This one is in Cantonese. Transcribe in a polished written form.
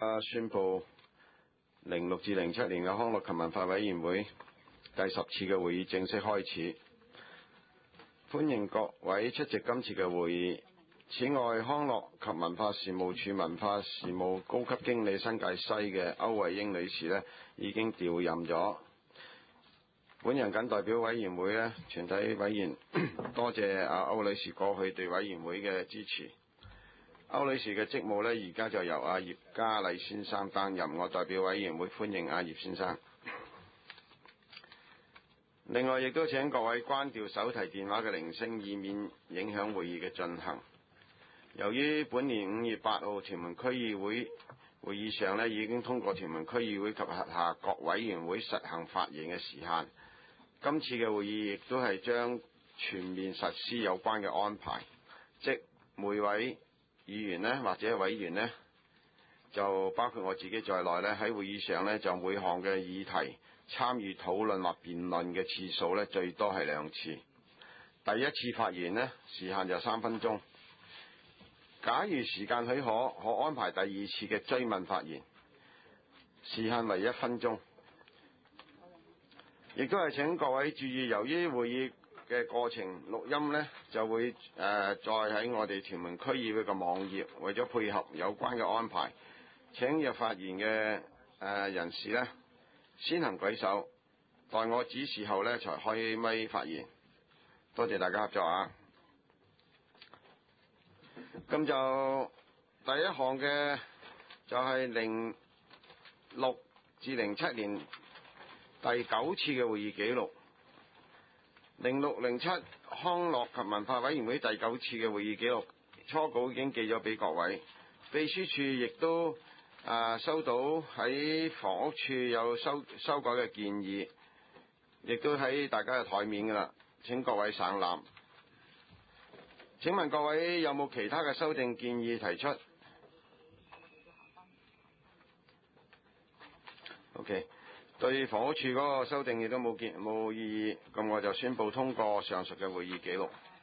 宣布06至07年嘅康樂及文化委員會第10次嘅會議正式開始，歡迎各位出席今次嘅會議。此外，康樂及文化事務處文化事務高級經理新界西嘅歐慧英女士已經調任咗。本人謹代表委員會全體委員多謝歐女士過去對委員會嘅支持。歐女士嘅職務而家就由葉嘉麗先生擔任，我代表委員會歡迎葉先生。另外亦都請各位關掉手提電話嘅鈴聲，以免影響會議嘅進行。由於本年5月8號屯門區議會會議上已經通過屯門區議會及轄下各委員會實行發言嘅時限，今次嘅會議亦都係將全面實施有關嘅安排，即每位議員或者委員就包括我自己在內喺會議上就每項嘅議題參與討論或辯論嘅次數最多係2次。第一次發言時限就3分鐘。假如時間許可安排第二次嘅追問發言，時限為1分鐘。亦都係請各位注意，由於會議嘅過程錄音就會再喺我哋屯門區議會嘅網頁，為咗配合有關嘅安排，請有發言嘅人士先行舉手，待我指示後才開咪發言。多謝大家合作啊！咁就第一項嘅就係06至07年第9次嘅會議記錄。0607康樂及文化委員會第9次嘅會議記錄初稿已經寄咗俾各位，秘書處亦都收到喺房屋處有修改嘅建議，亦都喺大家嘅台面㗎啦，請各位省覽。請問各位有冇其他嘅修訂建議提出 ？OK， 對房屋處嗰個修訂亦都冇異議，咁我就宣布通過上述嘅會議記錄。